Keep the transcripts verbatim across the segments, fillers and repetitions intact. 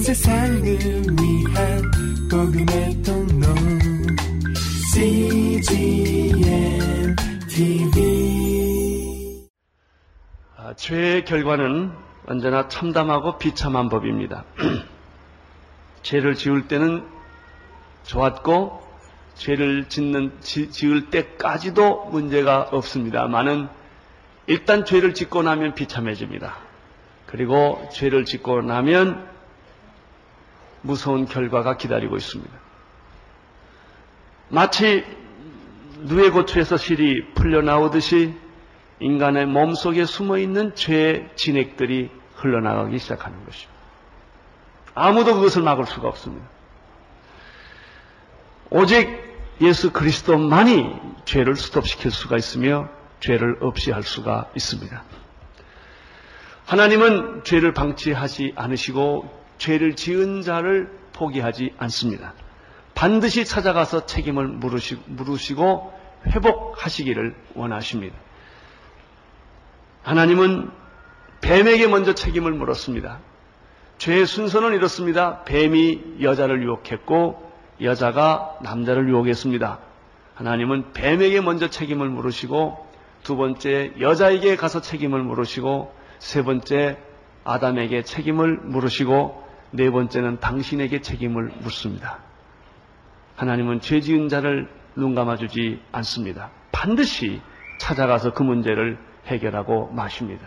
세상을 위한 복음의 통로 씨지엔 티비. 아, 죄의 결과는 언제나 참담하고 비참한 법입니다. 죄를 지을 때는 좋았고 죄를 짓는, 지, 지을 때까지도 문제가 없습니다만은 일단 죄를 짓고 나면 비참해집니다. 그리고 죄를 짓고 나면 무서운 결과가 기다리고 있습니다. 마치 누에 고추에서 실이 풀려나오듯이 인간의 몸속에 숨어있는 죄의 진액들이 흘러나가기 시작하는 것입니다. 아무도 그것을 막을 수가 없습니다. 오직 예수 그리스도만이 죄를 스톱시킬 수가 있으며 죄를 없이 할 수가 있습니다. 하나님은 죄를 방치하지 않으시고 죄를 지은 자를 포기하지 않습니다. 반드시 찾아가서 책임을 물으시고 회복하시기를 원하십니다. 하나님은 뱀에게 먼저 책임을 물었습니다. 죄의 순서는 이렇습니다. 뱀이 여자를 유혹했고 여자가 남자를 유혹했습니다. 하나님은 뱀에게 먼저 책임을 물으시고 두 번째 여자에게 가서 책임을 물으시고 세 번째 아담에게 책임을 물으시고 네 번째는 당신에게 책임을 묻습니다. 하나님은 죄 지은 자를 눈 감아주지 않습니다. 반드시 찾아가서 그 문제를 해결하고 마십니다.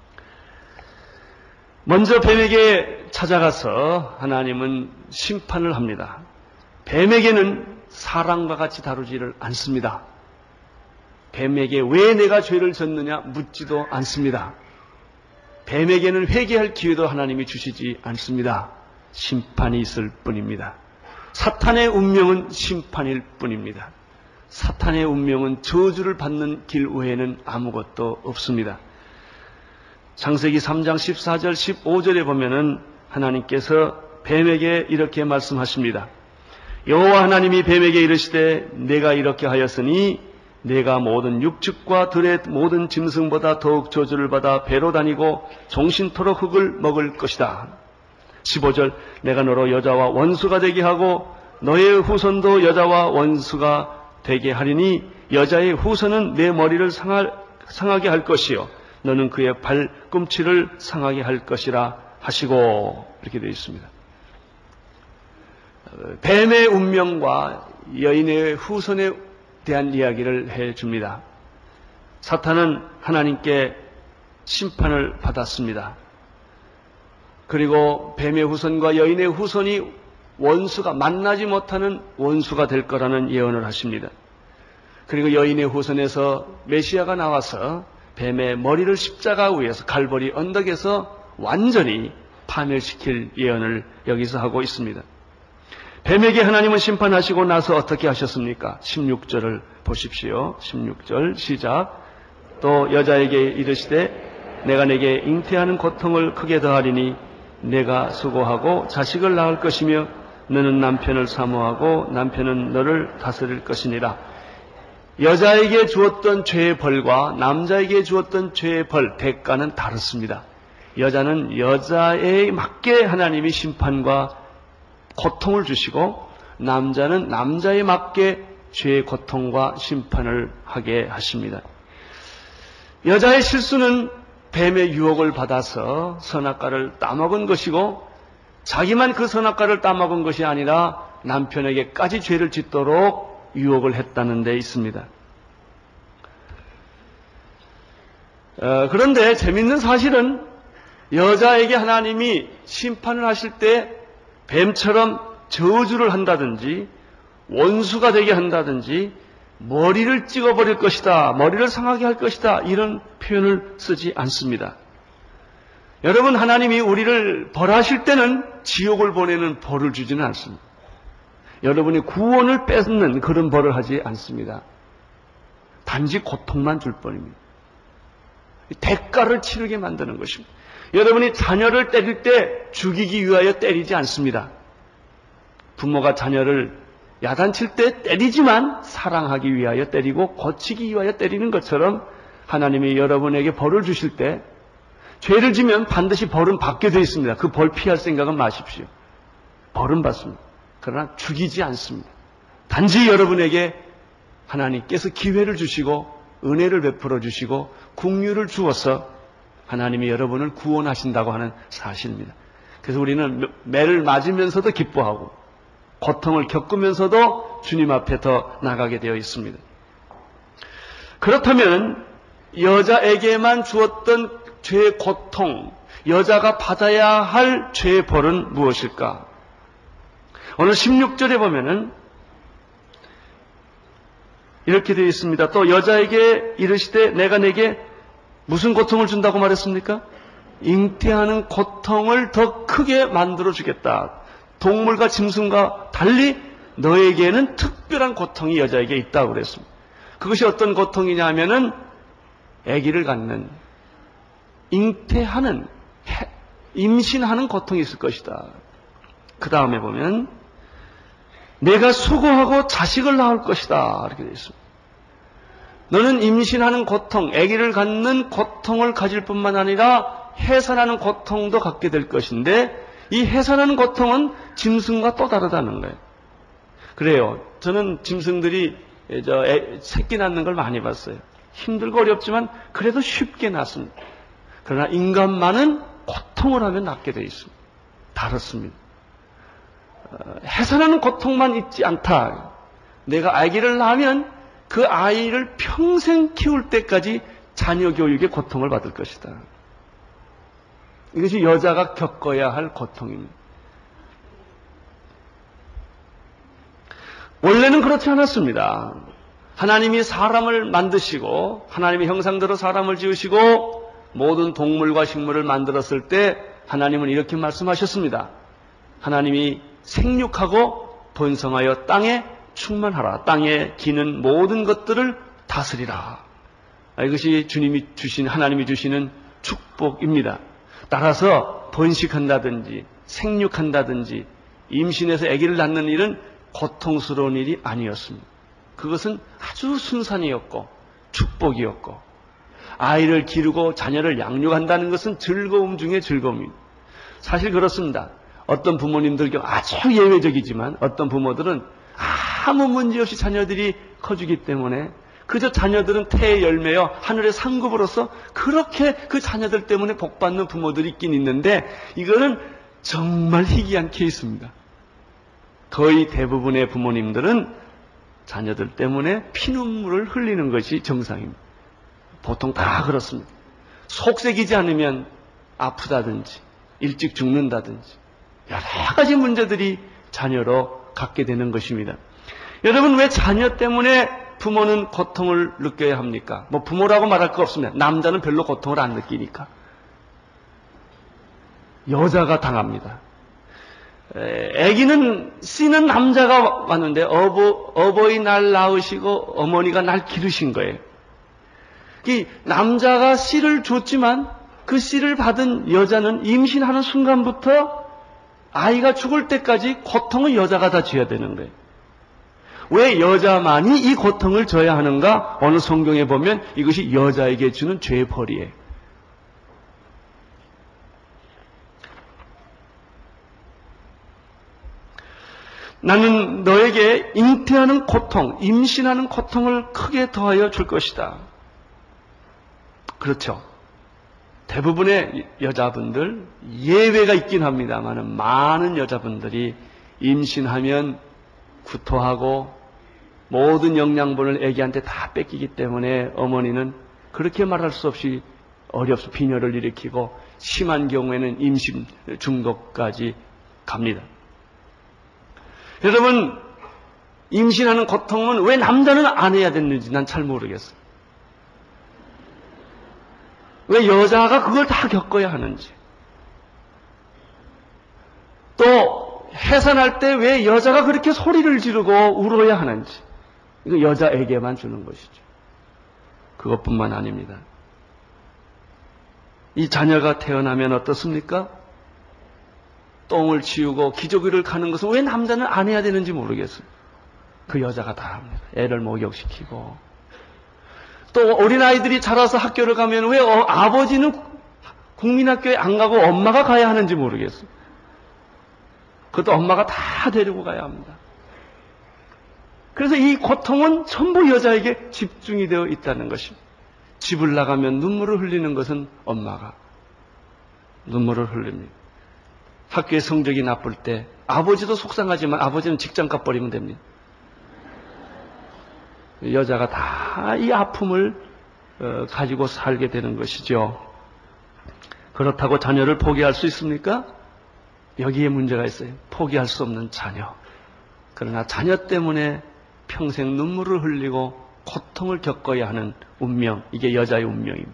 먼저 뱀에게 찾아가서 하나님은 심판을 합니다. 뱀에게는 사람과 같이 다루지를 않습니다. 뱀에게 왜 내가 죄를 졌느냐 묻지도 않습니다. 뱀에게는 회개할 기회도 하나님이 주시지 않습니다. 심판이 있을 뿐입니다. 사탄의 운명은 심판일 뿐입니다. 사탄의 운명은 저주를 받는 길 외에는 아무것도 없습니다. 창세기 삼 장 십사 절 십오 절에 보면은 하나님께서 뱀에게 이렇게 말씀하십니다. 여호와 하나님이 뱀에게 이르시되 내가 이렇게 하였으니 내가 모든 육축과 들의 모든 짐승보다 더욱 저주를 받아 배로 다니고 종신토록 흙을 먹을 것이다. 십오 절 내가 너로 여자와 원수가 되게 하고 너의 후손도 여자와 원수가 되게 하리니 여자의 후손은 내 머리를 상하, 상하게 할 것이요 너는 그의 발꿈치를 상하게 할 것이라 하시고 이렇게 되어 있습니다. 뱀의 운명과 여인의 후손에 대한 이야기를 해줍니다. 사탄은 하나님께 심판을 받았습니다. 그리고 뱀의 후손과 여인의 후손이 원수가 만나지 못하는 원수가 될 거라는 예언을 하십니다. 그리고 여인의 후손에서 메시아가 나와서 뱀의 머리를 십자가 위에서 갈보리 언덕에서 완전히 파멸시킬 예언을 여기서 하고 있습니다. 뱀에게 하나님은 심판하시고 나서 어떻게 하셨습니까? 십육 절을 보십시오. 십육 절 시작. 또 여자에게 이르시되 내가 내게 잉태하는 고통을 크게 더하리니 내가 수고하고 자식을 낳을 것이며 너는 남편을 사모하고 남편은 너를 다스릴 것이니라. 여자에게 주었던 죄의 벌과 남자에게 주었던 죄의 벌, 대가는 다릅니다. 여자는 여자에 맞게 하나님이 심판과 고통을 주시고 남자는 남자에 맞게 죄의 고통과 심판을 하게 하십니다. 여자의 실수는 뱀의 유혹을 받아서 선악과를 따먹은 것이고 자기만 그 선악과를 따먹은 것이 아니라 남편에게까지 죄를 짓도록 유혹을 했다는 데 있습니다. 어, 그런데 재밌는 사실은 여자에게 하나님이 심판을 하실 때 뱀처럼 저주를 한다든지 원수가 되게 한다든지 머리를 찍어버릴 것이다, 머리를 상하게 할 것이다 이런 표현을 쓰지 않습니다. 여러분, 하나님이 우리를 벌하실 때는 지옥을 보내는 벌을 주지는 않습니다. 여러분이 구원을 뺏는 그런 벌을 하지 않습니다. 단지 고통만 줄 뿐입니다. 대가를 치르게 만드는 것입니다. 여러분이 자녀를 때릴 때 죽이기 위하여 때리지 않습니다. 부모가 자녀를 야단칠 때 때리지만 사랑하기 위하여 때리고 고치기 위하여 때리는 것처럼 하나님이 여러분에게 벌을 주실 때 죄를 지면 반드시 벌은 받게 되어 있습니다. 그 벌 피할 생각은 마십시오. 벌은 받습니다. 그러나 죽이지 않습니다. 단지 여러분에게 하나님께서 기회를 주시고 은혜를 베풀어 주시고 긍휼을 주어서 하나님이 여러분을 구원하신다고 하는 사실입니다. 그래서 우리는 매를 맞으면서도 기뻐하고 고통을 겪으면서도 주님 앞에 더 나가게 되어 있습니다. 그렇다면 여자에게만 주었던 죄의 고통, 여자가 받아야 할 죄의 벌은 무엇일까? 오늘 십육 절에 보면은 이렇게 되어 있습니다. 또 여자에게 이르시되 내가 내게 무슨 고통을 준다고 말했습니까? 잉태하는 고통을 더 크게 만들어 주겠다. 동물과 짐승과 달리 너에게는 특별한 고통이 여자에게 있다고 그랬습니다. 그것이 어떤 고통이냐 하면은 아기를 갖는, 잉태하는, 임신하는 고통이 있을 것이다. 그 다음에 보면 내가 수고하고 자식을 낳을 것이다. 이렇게 되어 있습니다. 너는 임신하는 고통, 아기를 갖는 고통을 가질 뿐만 아니라 해산하는 고통도 갖게 될 것인데 이 해산하는 고통은 짐승과 또 다르다는 거예요. 그래요. 저는 짐승들이 저 애, 새끼 낳는 걸 많이 봤어요. 힘들고 어렵지만 그래도 쉽게 낳습니다. 그러나 인간만은 고통을 하면 낳게 되어 있습니다. 다릅니다. 어, 해산하는 고통만 있지 않다. 내가 아기를 낳으면 그 아이를 평생 키울 때까지 자녀 교육의 고통을 받을 것이다. 이것이 여자가 겪어야 할 고통입니다. 원래는 그렇지 않았습니다. 하나님이 사람을 만드시고 하나님의 형상대로 사람을 지으시고 모든 동물과 식물을 만들었을 때 하나님은 이렇게 말씀하셨습니다. 하나님이 생육하고 번성하여 땅에 충만하라. 땅에 기는 모든 것들을 다스리라. 이것이 주님이 주신, 하나님이 주시는 축복입니다. 따라서 번식한다든지 생육한다든지 임신해서 아기를 낳는 일은 고통스러운 일이 아니었습니다. 그것은 아주 순산이었고 축복이었고 아이를 기르고 자녀를 양육한다는 것은 즐거움 중에 즐거움입니다. 사실 그렇습니다. 어떤 부모님들 경우 아주 예외적이지만 어떤 부모들은 아무 문제 없이 자녀들이 커주기 때문에 그저 자녀들은 태의 열매여 하늘의 상급으로서 그렇게 그 자녀들 때문에 복받는 부모들이 있긴 있는데 이거는 정말 희귀한 케이스입니다. 거의 대부분의 부모님들은 자녀들 때문에 피눈물을 흘리는 것이 정상입니다. 보통 다 그렇습니다. 속색이지 않으면 아프다든지 일찍 죽는다든지 여러 가지 문제들이 자녀로 갖게 되는 것입니다. 여러분, 왜 자녀 때문에 부모는 고통을 느껴야 합니까? 뭐 부모라고 말할 거 없습니다. 남자는 별로 고통을 안 느끼니까. 여자가 당합니다. 에, 아기는 씨는 남자가 왔는데 어버, 어버이 날 낳으시고 어머니가 날 기르신 거예요. 이 남자가 씨를 줬지만 그 씨를 받은 여자는 임신하는 순간부터 아이가 죽을 때까지 고통은 여자가 다 져야 되는 거예요. 왜 여자만이 이 고통을 져야 하는가? 어느 성경에 보면 이것이 여자에게 주는 죄의 벌이에요. 나는 너에게 잉태하는 고통, 임신하는 고통을 크게 더하여 줄 것이다. 그렇죠. 대부분의 여자분들, 예외가 있긴 합니다만 많은 여자분들이 임신하면 구토하고 모든 영양분을 아기한테 다 뺏기기 때문에 어머니는 그렇게 말할 수 없이 어렵소 빈혈을 일으키고 심한 경우에는 임신 중독까지 갑니다. 여러분, 임신하는 고통은 왜 남자는 안 해야 됐는지 난 잘 모르겠어요. 왜 여자가 그걸 다 겪어야 하는지. 또 해산할 때 왜 여자가 그렇게 소리를 지르고 울어야 하는지. 이거 여자에게만 주는 것이죠. 그것뿐만 아닙니다. 이 자녀가 태어나면 어떻습니까? 똥을 치우고 기저귀를 가는 것은 왜 남자는 안 해야 되는지 모르겠어요. 그 여자가 다 합니다. 애를 목욕시키고. 또 어린아이들이 자라서 학교를 가면 왜 어, 아버지는 국민학교에 안 가고 엄마가 가야 하는지 모르겠어요. 그것도 엄마가 다 데리고 가야 합니다. 그래서 이 고통은 전부 여자에게 집중이 되어 있다는 것입니다. 집을 나가면 눈물을 흘리는 것은 엄마가 눈물을 흘립니다. 학교에 성적이 나쁠 때 아버지도 속상하지만 아버지는 직장값 버리면 됩니다. 여자가 다 이 아픔을 가지고 살게 되는 것이죠. 그렇다고 자녀를 포기할 수 있습니까? 여기에 문제가 있어요. 포기할 수 없는 자녀. 그러나 자녀 때문에 평생 눈물을 흘리고 고통을 겪어야 하는 운명, 이게 여자의 운명입니다.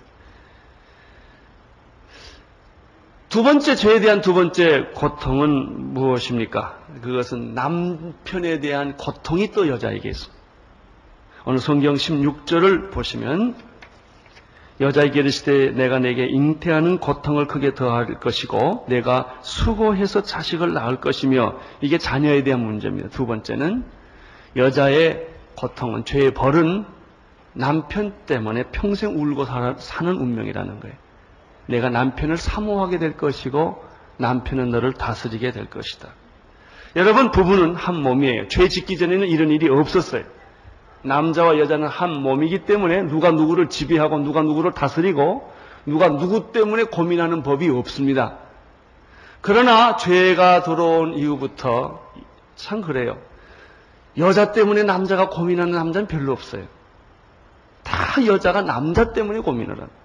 두 번째, 죄에 대한 두 번째 고통은 무엇입니까? 그것은 남편에 대한 고통이 또 여자에게 있습니다. 오늘 성경 십육 절을 보시면 여자에게 이르시되 내가 내게 잉태하는 고통을 크게 더할 것이고 내가 수고해서 자식을 낳을 것이며, 이게 자녀에 대한 문제입니다. 두 번째는 여자의 고통은, 죄의 벌은 남편 때문에 평생 울고 사는 운명이라는 거예요. 내가 남편을 사모하게 될 것이고 남편은 너를 다스리게 될 것이다. 여러분, 부부는 한 몸이에요. 죄 짓기 전에는 이런 일이 없었어요. 남자와 여자는 한 몸이기 때문에 누가 누구를 지배하고 누가 누구를 다스리고 누가 누구 때문에 고민하는 법이 없습니다. 그러나 죄가 들어온 이후부터 참 그래요. 여자 때문에 남자가 고민하는 남자는 별로 없어요. 다 여자가 남자 때문에 고민을 합니다.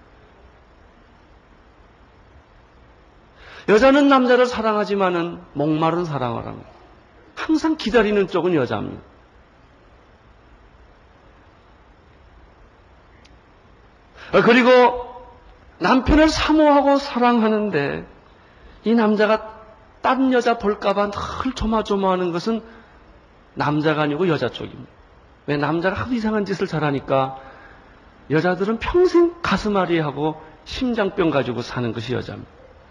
여자는 남자를 사랑하지만은 목마른 사랑을 합니다. 항상 기다리는 쪽은 여자입니다. 그리고 남편을 사모하고 사랑하는데 이 남자가 다른 여자 볼까봐 늘 조마조마하는 것은 남자가 아니고 여자 쪽입니다. 왜? 남자가 하도 이상한 짓을 잘하니까 여자들은 평생 가슴앓이하고 심장병 가지고 사는 것이 여자입니다.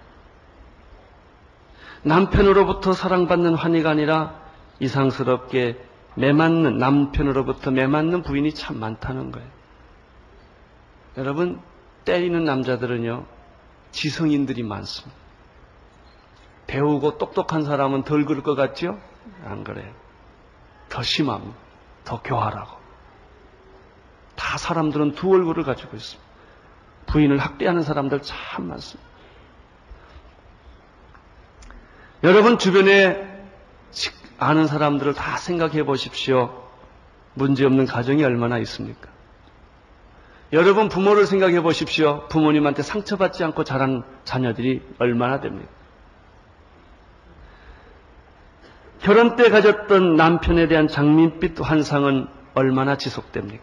남편으로부터 사랑받는 환희가 아니라 이상스럽게 매맞는, 남편으로부터 매맞는 부인이 참 많다는 거예요. 여러분, 때리는 남자들은요, 지성인들이 많습니다. 배우고 똑똑한 사람은 덜 그럴 것 같죠? 안 그래요. 더 심합니다. 더 교활하고. 다 사람들은 두 얼굴을 가지고 있습니다. 부인을 학대하는 사람들 참 많습니다. 여러분, 주변에 아는 사람들을 다 생각해 보십시오. 문제없는 가정이 얼마나 있습니까? 여러분, 부모를 생각해 보십시오. 부모님한테 상처받지 않고 자란 자녀들이 얼마나 됩니까? 결혼 때 가졌던 남편에 대한 장밋빛 환상은 얼마나 지속됩니까?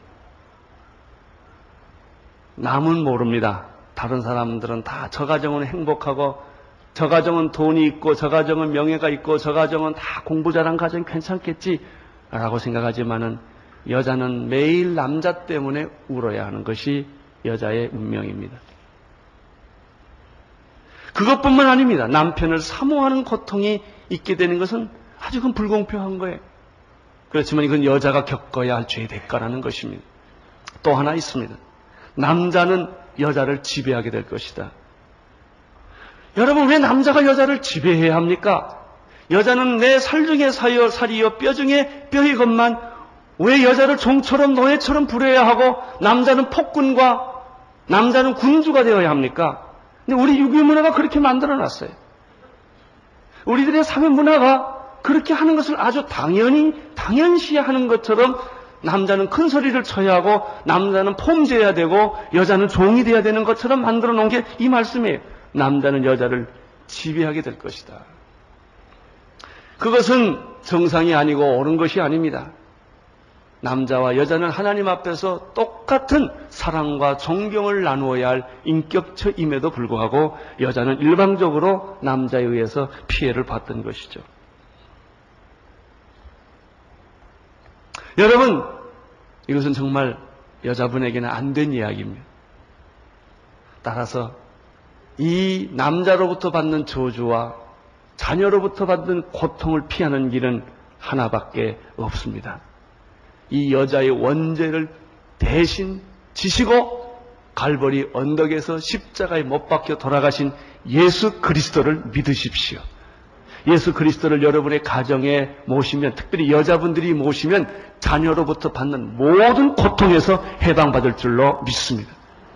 남은 모릅니다. 다른 사람들은 다 저 가정은 행복하고 저 가정은 돈이 있고 저 가정은 명예가 있고 저 가정은 다 공부 잘한 가정이 괜찮겠지 라고 생각하지만은 여자는 매일 남자 때문에 울어야 하는 것이 여자의 운명입니다. 그것뿐만 아닙니다. 남편을 사모하는 고통이 있게 되는 것은 아주 그건 불공평한 거예요. 그렇지만 이건 여자가 겪어야 할 죄의 대가라는 것입니다. 또 하나 있습니다. 남자는 여자를 지배하게 될 것이다. 여러분, 왜 남자가 여자를 지배해야 합니까? 여자는 내 살 중에 살이요, 살이요, 뼈 중에 뼈이건만 왜 여자를 종처럼 노예처럼 부려야 하고 남자는 폭군과 남자는 군주가 되어야 합니까? 근데 우리 유교 문화가 그렇게 만들어놨어요. 우리들의 사회 문화가 그렇게 하는 것을 아주 당연히 당연시하는 것처럼 남자는 큰 소리를 쳐야 하고 남자는 폼져야 되고 여자는 종이 돼야 되는 것처럼 만들어 놓은 게 이 말씀이에요. 남자는 여자를 지배하게 될 것이다. 그것은 정상이 아니고 옳은 것이 아닙니다. 남자와 여자는 하나님 앞에서 똑같은 사랑과 존경을 나누어야 할 인격체임에도 불구하고 여자는 일방적으로 남자에 의해서 피해를 받던 것이죠. 여러분, 이것은 정말 여자분에게는 안 된 이야기입니다. 따라서 이 남자로부터 받는 저주와 자녀로부터 받는 고통을 피하는 길은 하나밖에 없습니다. 이 여자의 원죄를 대신 지시고 갈보리 언덕에서 십자가에 못 박혀 돌아가신 예수 그리스도를 믿으십시오. 예수 그리스도를 여러분의 가정에 모시면, 특별히 여자분들이 모시면 자녀로부터 받는 모든 고통에서 해방받을 줄로 믿습니다.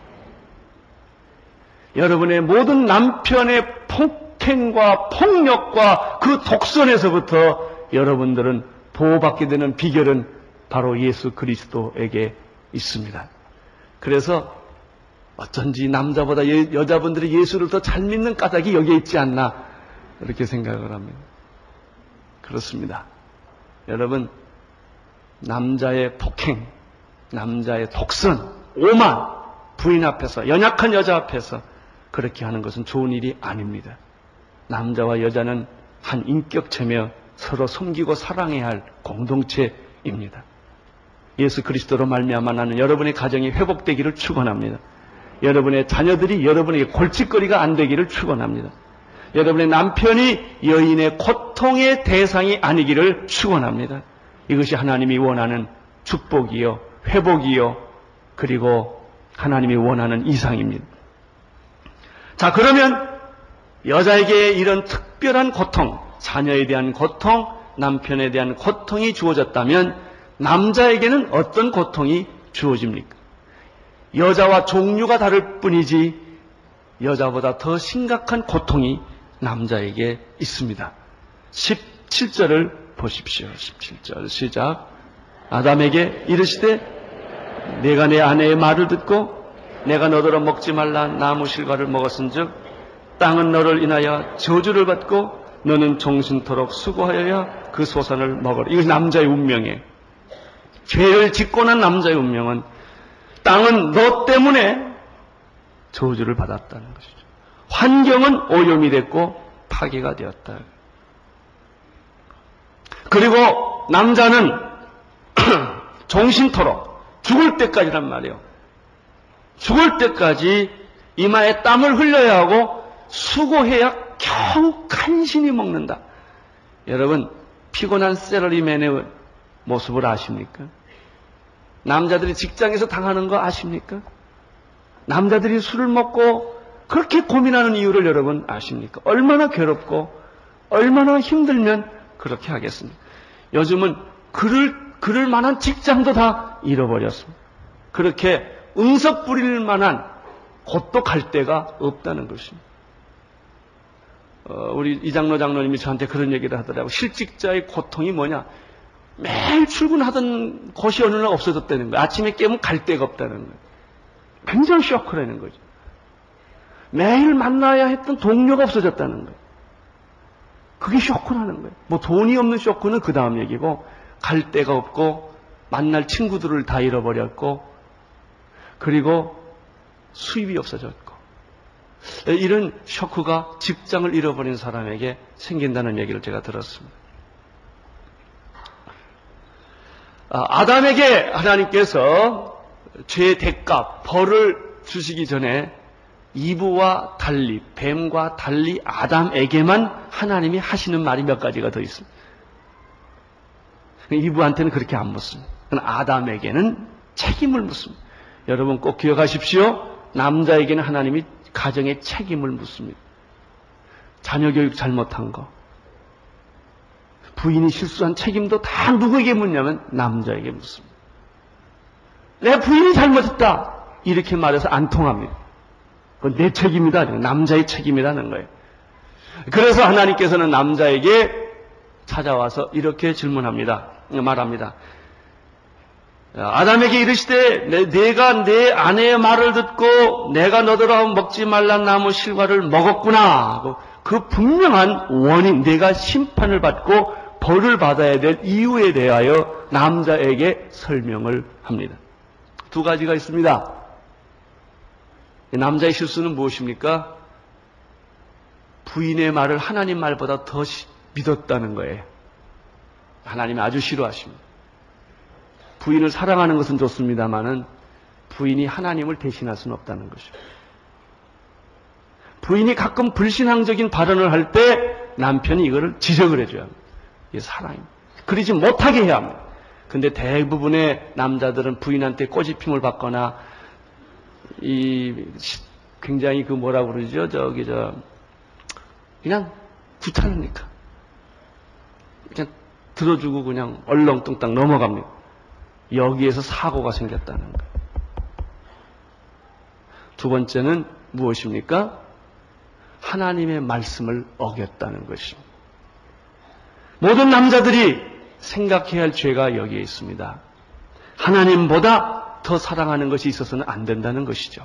여러분의 모든 남편의 폭행과 폭력과 그 독선에서부터 여러분들은 보호받게 되는 비결은 바로 예수 그리스도에게 있습니다. 그래서 어쩐지 남자보다 여, 여자분들이 예수를 더 잘 믿는 까닭이 여기에 있지 않나 이렇게 생각을 합니다. 그렇습니다. 여러분, 남자의 폭행, 남자의 독선, 오만, 부인 앞에서, 연약한 여자 앞에서 그렇게 하는 것은 좋은 일이 아닙니다. 남자와 여자는 한 인격체며 서로 섬기고 사랑해야 할 공동체입니다. 예수 그리스도로 말미암아 나는 여러분의 가정이 회복되기를 축원합니다. 여러분의 자녀들이 여러분에게 골칫거리가 안 되기를 축원합니다. 여러분의 남편이 여인의 고통의 대상이 아니기를 축원합니다. 이것이 하나님이 원하는 축복이요, 회복이요, 그리고 하나님이 원하는 이상입니다. 자, 그러면 여자에게 이런 특별한 고통, 자녀에 대한 고통, 남편에 대한 고통이 주어졌다면 남자에게는 어떤 고통이 주어집니까? 여자와 종류가 다를 뿐이지 여자보다 더 심각한 고통이 남자에게 있습니다. 십칠 절을 보십시오. 십칠 절 시작. 아담에게 이르시되 내가 내 아내의 말을 듣고 내가 너더러 먹지 말라 나무 실과를 먹었은즉 땅은 너를 인하여 저주를 받고 너는 종신토록 수고하여야 그 소산을 먹으라. 이것이 남자의 운명이에요. 죄를 짓고 난 남자의 운명은 땅은 너 때문에 저주를 받았다는 것이죠. 환경은 오염이 됐고 파괴가 되었다. 그리고 남자는 종신토록 죽을 때까지란 말이에요. 죽을 때까지 이마에 땀을 흘려야 하고 수고해야 겨우 간신히 먹는다. 여러분, 피곤한 셀러리맨의 모습을 아십니까? 남자들이 직장에서 당하는 거 아십니까? 남자들이 술을 먹고 그렇게 고민하는 이유를 여러분 아십니까? 얼마나 괴롭고 얼마나 힘들면 그렇게 하겠습니까? 요즘은 그럴, 그럴 만한 직장도 다 잃어버렸습니다. 그렇게 응석 부릴 만한 곳도 갈 데가 없다는 것입니다. 어, 우리 이장로 장로님이 저한테 그런 얘기를 하더라고요. 실직자의 고통이 뭐냐? 매일 출근하던 곳이 어느 날 없어졌다는 거예요. 아침에 깨면 갈 데가 없다는 거예요. 굉장히 쇼크라는 거죠. 매일 만나야 했던 동료가 없어졌다는 거예요. 그게 쇼크라는 거예요. 뭐 돈이 없는 쇼크는 그 다음 얘기고, 갈 데가 없고 만날 친구들을 다 잃어버렸고, 그리고 수입이 없어졌고, 이런 쇼크가 직장을 잃어버린 사람에게 생긴다는 얘기를 제가 들었습니다. 아담에게 하나님께서 죄의 대가, 벌을 주시기 전에 이브와 달리, 뱀과 달리 아담에게만 하나님이 하시는 말이 몇 가지가 더 있습니다. 이브한테는 그렇게 안 묻습니다. 아담에게는 책임을 묻습니다. 여러분 꼭 기억하십시오. 남자에게는 하나님이 가정의 책임을 묻습니다. 자녀 교육 잘못한 거, 부인이 실수한 책임도 다 누구에게 묻냐면 남자에게 묻습니다. 내 부인이 잘못했다 이렇게 말해서 안 통합니다. 그건 내 책임이다. 남자의 책임이라는 거예요. 그래서 하나님께서는 남자에게 찾아와서 이렇게 질문합니다. 말합니다. 아담에게 이르시되 내가 내 아내의 말을 듣고 내가 너더러 먹지 말란 나무 실과를 먹었구나. 그 분명한 원인, 내가 심판을 받고 벌을 받아야 될 이유에 대하여 남자에게 설명을 합니다. 두 가지가 있습니다. 남자의 실수는 무엇입니까? 부인의 말을 하나님 말보다 더 믿었다는 거예요. 하나님이 아주 싫어하십니다. 부인을 사랑하는 것은 좋습니다만은 부인이 하나님을 대신할 수는 없다는 것이죠. 부인이 가끔 불신앙적인 발언을 할 때 남편이 이거를 지적을 해줘야 합니다. 이게 사랑입니다. 그러지 못하게 해야 합니다. 근데 대부분의 남자들은 부인한테 꼬집힘을 받거나 이 굉장히 그 뭐라 그러죠? 저기 저 그냥 귀찮으니까 그냥 들어주고 그냥 얼렁뚱땅 넘어갑니다. 여기에서 사고가 생겼다는 거예요. 두 번째는 무엇입니까? 하나님의 말씀을 어겼다는 것입니다. 모든 남자들이 생각해야 할 죄가 여기에 있습니다. 하나님보다 더 사랑하는 것이 있어서는 안 된다는 것이죠.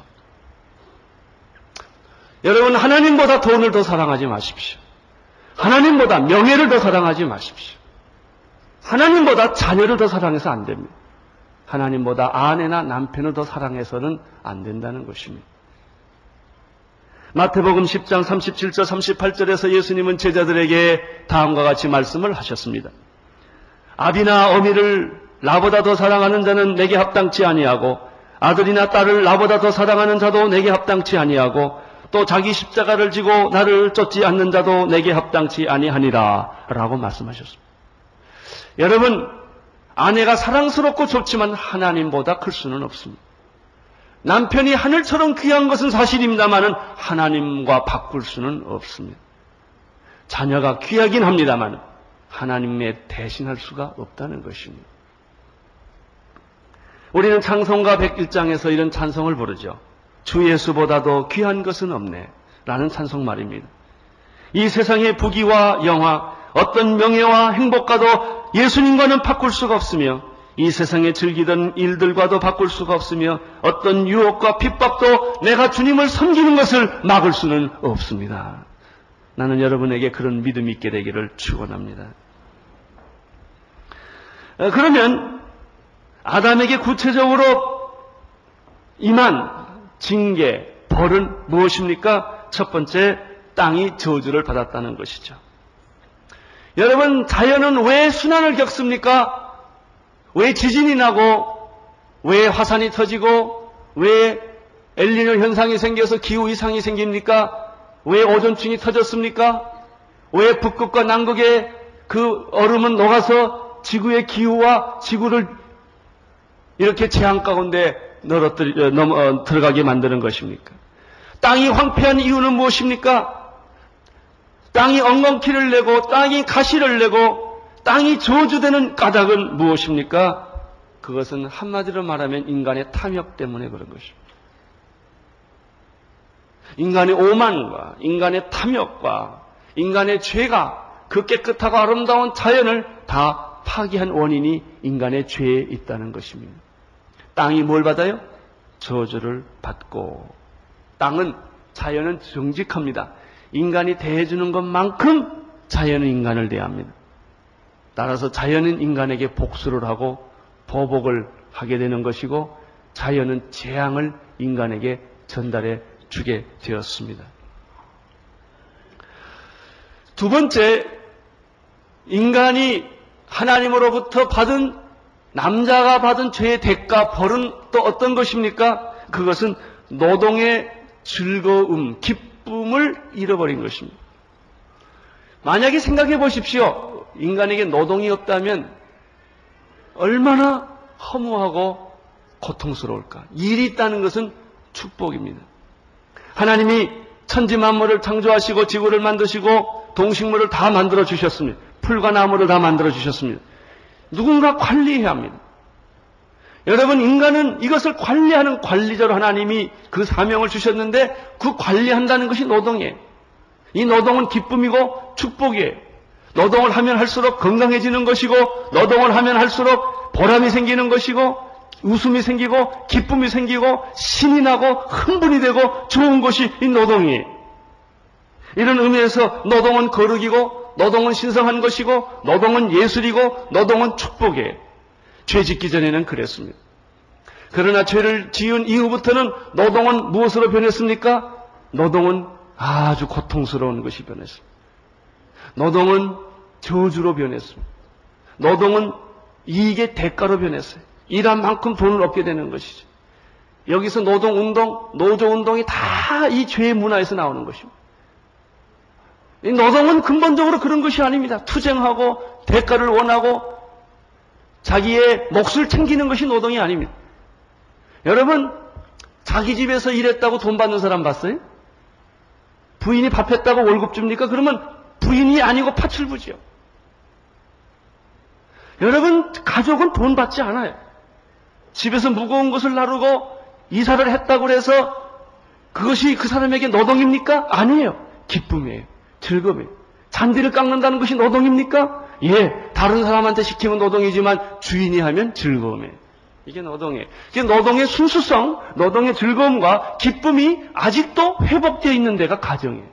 여러분, 하나님보다 돈을 더 사랑하지 마십시오. 하나님보다 명예를 더 사랑하지 마십시오. 하나님보다 자녀를 더 사랑해서 안 됩니다. 하나님보다 아내나 남편을 더 사랑해서는 안 된다는 것입니다. 마태복음 십 장 삼십칠 절 삼십팔 절에서 예수님은 제자들에게 다음과 같이 말씀을 하셨습니다. 아비나 어미를 나보다 더 사랑하는 자는 내게 합당치 아니하고 아들이나 딸을 나보다 더 사랑하는 자도 내게 합당치 아니하고 또 자기 십자가를 지고 나를 쫓지 않는 자도 내게 합당치 아니하니라 라고 말씀하셨습니다. 여러분, 아내가 사랑스럽고 좋지만 하나님보다 클 수는 없습니다. 남편이 하늘처럼 귀한 것은 사실입니다만 하나님과 바꿀 수는 없습니다. 자녀가 귀하긴 합니다만 하나님에 대신할 수가 없다는 것입니다. 우리는 찬송가 백일 장에서 이런 찬송을 부르죠. 주 예수보다도 귀한 것은 없네 라는 찬송 말입니다. 이 세상의 부귀와 영화, 어떤 명예와 행복과도 예수님과는 바꿀 수가 없으며 이 세상에 즐기던 일들과도 바꿀 수가 없으며 어떤 유혹과 핍박도 내가 주님을 섬기는 것을 막을 수는 없습니다. 나는 여러분에게 그런 믿음이 있게 되기를 축원합니다. 그러면 아담에게 구체적으로 임한 징계, 벌은 무엇입니까? 첫 번째, 땅이 저주를 받았다는 것이죠. 여러분, 자연은 왜 순환을 겪습니까? 왜 지진이 나고, 왜 화산이 터지고, 왜 엘니뇨 현상이 생겨서 기후 이상이 생깁니까? 왜 오존층이 터졌습니까? 왜 북극과 남극의 그 얼음은 녹아서 지구의 기후와 지구를 이렇게 재앙 가운데 늘어뜨리, 넘어, 어, 들어가게 만드는 것입니까? 땅이 황폐한 이유는 무엇입니까? 땅이 엉겅퀴를 내고 땅이 가시를 내고 땅이 저주되는 까닭은 무엇입니까? 그것은 한마디로 말하면 인간의 탐욕 때문에 그런 것입니다. 인간의 오만과 인간의 탐욕과 인간의 죄가 그 깨끗하고 아름다운 자연을 다 파괴한 원인이 인간의 죄에 있다는 것입니다. 땅이 뭘 받아요? 저주를 받고, 땅은, 자연은 정직합니다. 인간이 대해주는 것만큼 자연은 인간을 대합니다. 따라서 자연은 인간에게 복수를 하고 보복을 하게 되는 것이고 자연은 재앙을 인간에게 전달해 주게 되었습니다. 두 번째, 인간이 하나님으로부터 받은, 남자가 받은 죄의 대가, 벌은 또 어떤 것입니까? 그것은 노동의 즐거움, 기쁨을 잃어버린 것입니다. 만약에 생각해 보십시오. 인간에게 노동이 없다면 얼마나 허무하고 고통스러울까. 일이 있다는 것은 축복입니다. 하나님이 천지 만물을 창조하시고 지구를 만드시고 동식물을 다 만들어 주셨습니다. 풀과 나무를 다 만들어 주셨습니다. 누군가 관리해야 합니다. 여러분, 인간은 이것을 관리하는 관리자로 하나님이 그 사명을 주셨는데 그 관리한다는 것이 노동이에요. 이 노동은 기쁨이고 축복이에요. 노동을 하면 할수록 건강해지는 것이고 노동을 하면 할수록 보람이 생기는 것이고 웃음이 생기고 기쁨이 생기고 신이 나고 흥분이 되고 좋은 것이 이 노동이에요. 이런 의미에서 노동은 거룩이고 노동은 신성한 것이고 노동은 예술이고 노동은 축복이에요. 죄 짓기 전에는 그랬습니다. 그러나 죄를 지은 이후부터는 노동은 무엇으로 변했습니까? 노동은 아주 고통스러운 것이 변했습니다. 노동은 저주로 변했습니다. 노동은 이익의 대가로 변했어요. 일한 만큼 돈을 얻게 되는 것이죠. 여기서 노동운동, 노조운동이 다 이 죄의 문화에서 나오는 것입니다. 이 노동은 근본적으로 그런 것이 아닙니다. 투쟁하고 대가를 원하고 자기의 몫을 챙기는 것이 노동이 아닙니다. 여러분, 자기 집에서 일했다고 돈 받는 사람 봤어요? 부인이 밥했다고 월급 줍니까? 그러면 부인이 아니고 파출부지요. 여러분, 가족은 돈 받지 않아요. 집에서 무거운 것을 나르고 이사를 했다고 해서 그것이 그 사람에게 노동입니까? 아니에요. 기쁨이에요. 즐거움이에요. 잔디를 깎는다는 것이 노동입니까? 예, 다른 사람한테 시키면 노동이지만 주인이 하면 즐거움이에요. 이게 노동이에요. 이게 노동의 순수성, 노동의 즐거움과 기쁨이 아직도 회복되어 있는 데가 가정이에요.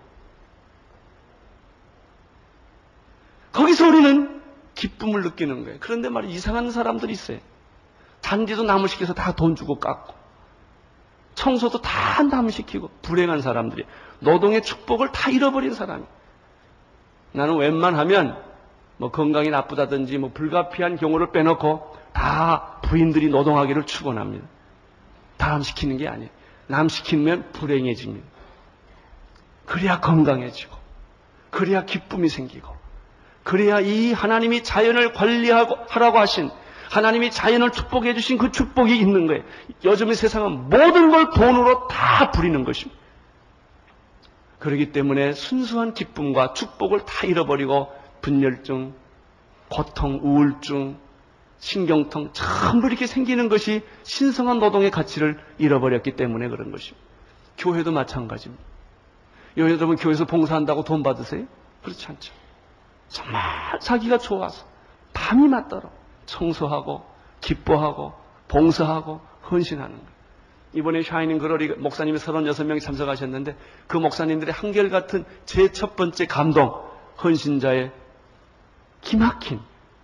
거기서 우리는 기쁨을 느끼는 거예요. 그런데 말이야, 이상한 사람들이 있어요. 잔디도 남을 시켜서 다 돈 주고 깎고, 청소도 다 남을 시키고, 불행한 사람들이 노동의 축복을 다 잃어버린 사람이에요. 나는 웬만하면 뭐 건강이 나쁘다든지 뭐 불가피한 경우를 빼놓고 다 부인들이 노동하기를 축원합니다. 다 남 시키는 게 아니에요. 남 시키면 불행해집니다. 그래야 건강해지고, 그래야 기쁨이 생기고, 그래야 이 하나님이 자연을 관리하고 하라고 하신, 하나님이 자연을 축복해 주신 그 축복이 있는 거예요. 요즘의 세상은 모든 걸 돈으로 다 부리는 것입니다. 그렇기 때문에 순수한 기쁨과 축복을 다 잃어버리고 분열증, 고통, 우울증, 신경통 전부 이렇게 생기는 것이 신성한 노동의 가치를 잃어버렸기 때문에 그런 것입니다. 교회도 마찬가지입니다. 여러분, 교회에서 봉사한다고 돈 받으세요? 그렇지 않죠. 정말 자기가 좋아서 밤이 맞도록 청소하고 기뻐하고 봉사하고 헌신하는 거예요. 이번에 샤이닝 글로리 목사님이 서른여섯 명이 참석하셨는데 그 목사님들의 한결같은 제 첫 번째 감동, 헌신자의 기막힌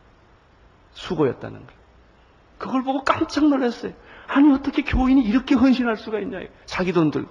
수고였다는 거예요. 그걸 보고 깜짝 놀랐어요. 아니, 어떻게 교인이 이렇게 헌신할 수가 있냐. 자기 돈 들고.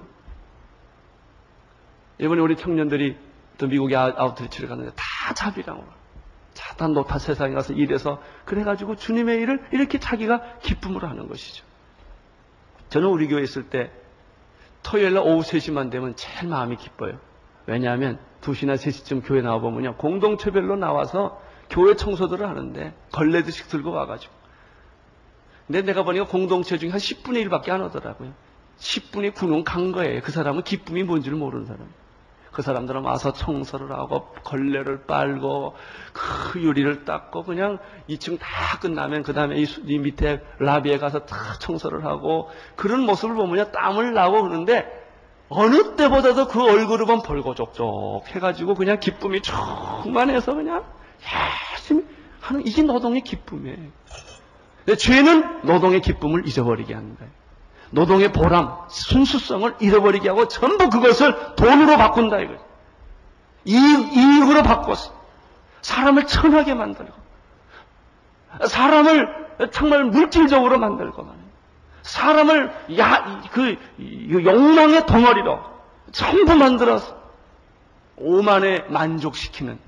이번에 우리 청년들이 또 미국에 아웃리치를 갔는데 다 자비랑으로. 다 노타 세상에 가서 일해서 그래가지고 주님의 일을 이렇게 자기가 기쁨으로 하는 것이죠. 저는 우리 교회에 있을 때 토요일날 오후 세 시만 되면 제일 마음이 기뻐요. 왜냐하면 두 시나 세 시쯤 교회 나와보면요, 공동체별로 나와서 교회 청소들을 하는데 걸레드씩 들고 와가지고. 근데 내가 보니까 공동체 중에 한 십분의 일밖에 안 오더라고요. 십분이 군은 간 거예요. 그 사람은 기쁨이 뭔지를 모르는 사람. 그 사람들은 와서 청소를 하고 걸레를 빨고 그 유리를 닦고 그냥 이 층 다 끝나면 그 다음에 이, 이 밑에 라비에 가서 다 청소를 하고 그런 모습을 보면 땀을 나고 그러는데 어느 때보다도 그 얼굴을 보면 벌거족족 해가지고 그냥 기쁨이 충만해서 그냥 열심히 하는, 이게 노동의 기쁨이에요. 근데 죄는 노동의 기쁨을 잊어버리게 하는 거예요. 노동의 보람, 순수성을 잃어버리게 하고 전부 그것을 돈으로 바꾼다 이거죠. 이익, 이익으로 바꿔서 사람을 천하게 만들고 사람을 정말 물질적으로 만들고 사람을 야, 그 욕망의 덩어리로 전부 만들어서 오만에 만족시키는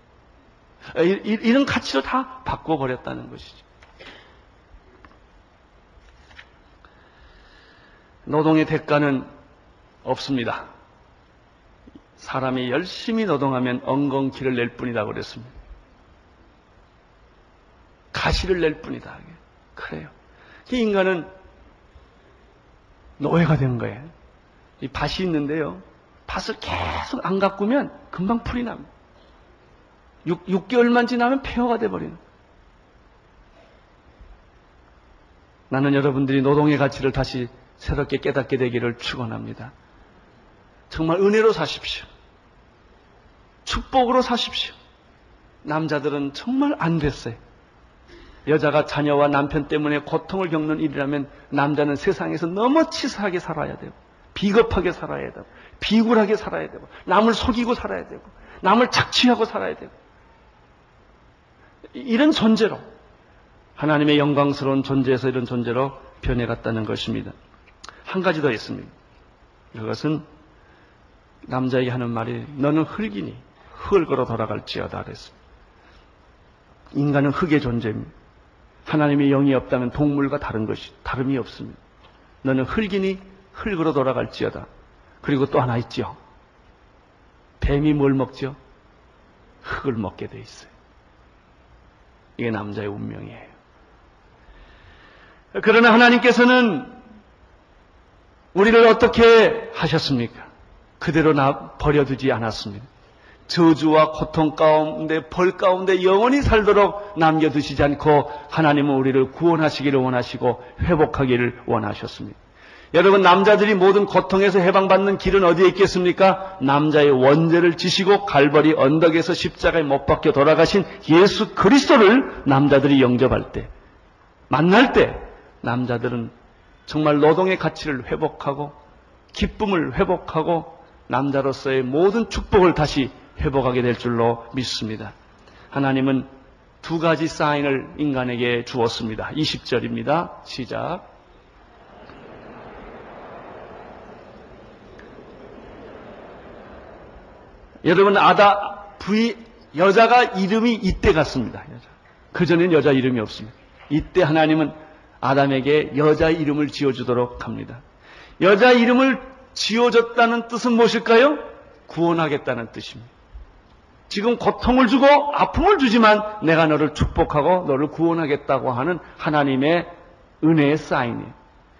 이런 가치로 다 바꿔버렸다는 것이죠. 노동의 대가는 없습니다. 사람이 열심히 노동하면 엉겅퀴를 낼 뿐이다 그랬습니다. 가시를 낼 뿐이다. 그래요. 이 인간은 노예가 된 거예요. 이 밭이 있는데요, 밭을 계속 안 가꾸면 금방 풀이 납니다. 육 개월만 지나면 폐허가 돼버리는. 나는 여러분들이 노동의 가치를 다시 새롭게 깨닫게 되기를 축원합니다. 정말 은혜로 사십시오. 축복으로 사십시오. 남자들은 정말 안 됐어요. 여자가 자녀와 남편 때문에 고통을 겪는 일이라면 남자는 세상에서 너무 치사하게 살아야 되고 비겁하게 살아야 되고 비굴하게 살아야 되고 남을 속이고 살아야 되고 남을 착취하고 살아야 되고 이런 존재로, 하나님의 영광스러운 존재에서 이런 존재로 변해갔다는 것입니다. 한 가지 더 있습니다. 그것은 남자에게 하는 말이 너는 흙이니 흙으로 돌아갈지어다 그랬습니다. 인간은 흙의 존재입니다. 하나님의 영이 없다면 동물과 다른 것이 다름이 없습니다. 너는 흙이니 흙으로 돌아갈지어다. 그리고 또 하나 있죠. 뱀이 뭘 먹죠? 흙을 먹게 돼 있어요. 이게 남자의 운명이에요. 그러나 하나님께서는 우리를 어떻게 하셨습니까? 그대로 나 버려두지 않았습니다. 저주와 고통 가운데 벌 가운데 영원히 살도록 남겨두시지 않고 하나님은 우리를 구원하시기를 원하시고 회복하기를 원하셨습니다. 여러분, 남자들이 모든 고통에서 해방받는 길은 어디에 있겠습니까? 남자의 원죄를 지시고 갈보리 언덕에서 십자가에 못 박혀 돌아가신 예수 그리스도를 남자들이 영접할 때, 만날 때 남자들은 정말 노동의 가치를 회복하고 기쁨을 회복하고 남자로서의 모든 축복을 다시 회복하게 될 줄로 믿습니다. 하나님은 두 가지 사인을 인간에게 주었습니다. 이십 절입니다. 시작. 여러분, 아다 부이 여자가 이름이 이때 같습니다. 그전에는 여자 이름이 없습니다. 이때 하나님은 아담에게 여자 이름을 지어주도록 합니다. 여자 이름을 지어줬다는 뜻은 무엇일까요? 구원하겠다는 뜻입니다. 지금 고통을 주고 아픔을 주지만 내가 너를 축복하고 너를 구원하겠다고 하는 하나님의 은혜의 사인이에요.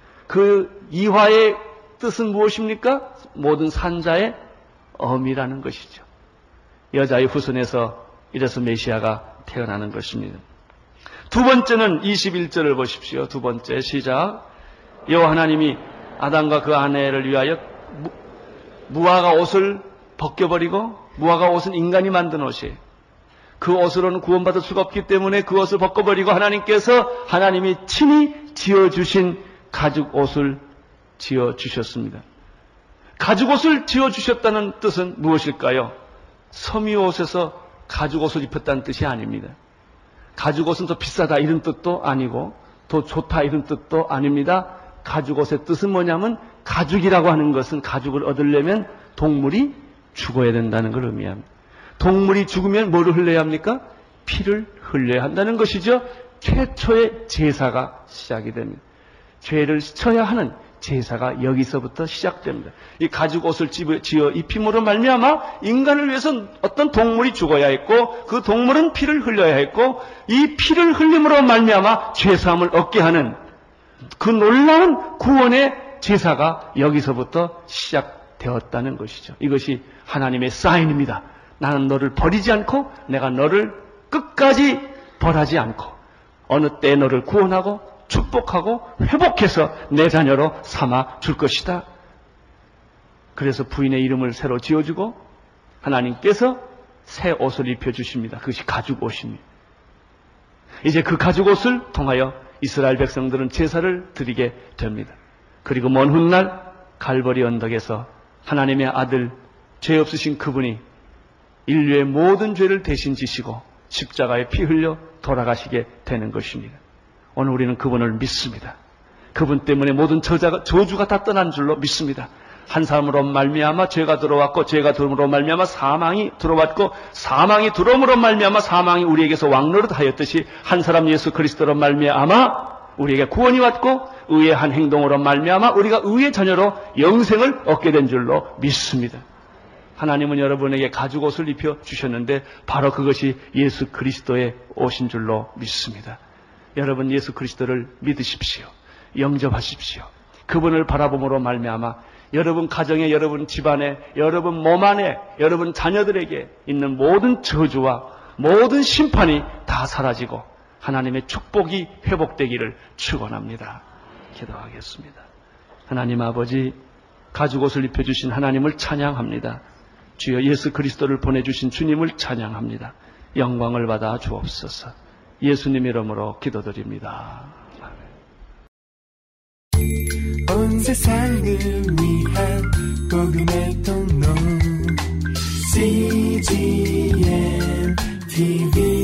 그 이화의 뜻은 무엇입니까? 모든 산자의 어미라는 것이죠. 여자의 후손에서 이래서 메시아가 태어나는 것입니다. 두 번째는 이십일 절을 보십시오. 두 번째 시작. 여호와 하나님이 아담과 그 아내를 위하여 무, 무화과 옷을 벗겨버리고, 무화과 옷은 인간이 만든 옷이에요. 그 옷으로는 구원받을 수가 없기 때문에 그 옷을 벗겨버리고 하나님께서 하나님이 친히 지어주신 가죽 옷을 지어주셨습니다. 가죽 옷을 지어주셨다는 뜻은 무엇일까요? 섬유 옷에서 가죽 옷을 입혔다는 뜻이 아닙니다. 가죽 옷은 더 비싸다 이런 뜻도 아니고 더 좋다 이런 뜻도 아닙니다. 가죽 옷의 뜻은 뭐냐면, 가죽이라고 하는 것은 가죽을 얻으려면 동물이 죽어야 된다는 걸 의미합니다. 동물이 죽으면 뭐를 흘려야 합니까? 피를 흘려야 한다는 것이죠. 최초의 제사가 시작이 됩니다. 죄를 져야 하는 제사가 여기서부터 시작됩니다. 이 가죽 옷을 지어 입힘으로 말미암아 인간을 위해서 어떤 동물이 죽어야 했고, 그 동물은 피를 흘려야 했고, 이 피를 흘림으로 말미암아 죄사함을 얻게 하는 그 놀라운 구원의 제사가 여기서부터 시작되었다는 것이죠. 이것이 하나님의 사인입니다. 나는 너를 버리지 않고 내가 너를 끝까지 벌하지 않고 어느 때 너를 구원하고 축복하고 회복해서 내 자녀로 삼아 줄 것이다. 그래서 부인의 이름을 새로 지어주고 하나님께서 새 옷을 입혀주십니다. 그것이 가죽 옷입니다. 이제 그 가죽 옷을 통하여 이스라엘 백성들은 제사를 드리게 됩니다. 그리고 먼 훗날 갈보리 언덕에서 하나님의 아들, 죄 없으신 그분이 인류의 모든 죄를 대신 지시고 십자가에 피 흘려 돌아가시게 되는 것입니다. 오늘 우리는 그분을 믿습니다. 그분 때문에 모든 저자가, 저주가 다 떠난 줄로 믿습니다. 한 사람으로 말미암아 죄가 들어왔고, 죄가 들어옴으로 말미암아 사망이 들어왔고, 사망이 들어옴으로 말미암아 사망이 우리에게서 왕노릇하였듯이 한 사람 예수 그리스도로 말미암아 우리에게 구원이 왔고, 의의 한 행동으로 말미암아 우리가 의의 자녀로 영생을 얻게 된 줄로 믿습니다. 하나님은 여러분에게 가죽 옷을 입혀 주셨는데 바로 그것이 예수 그리스도의 옷인 줄로 믿습니다. 여러분, 예수 그리스도를 믿으십시오. 영접하십시오. 그분을 바라봄으로 말미암아 여러분 가정에, 여러분 집안에, 여러분 몸 안에, 여러분 자녀들에게 있는 모든 저주와 모든 심판이 다 사라지고 하나님의 축복이 회복되기를 축원합니다. 기도하겠습니다. 하나님 아버지, 가죽 옷을 입혀주신 하나님을 찬양합니다. 주여, 예수 그리스도를 보내주신 주님을 찬양합니다. 영광을 받아 주옵소서. 예수님 이름으로 기도드립니다. 온 세상을 위한 복음의 통로 씨지엔 티비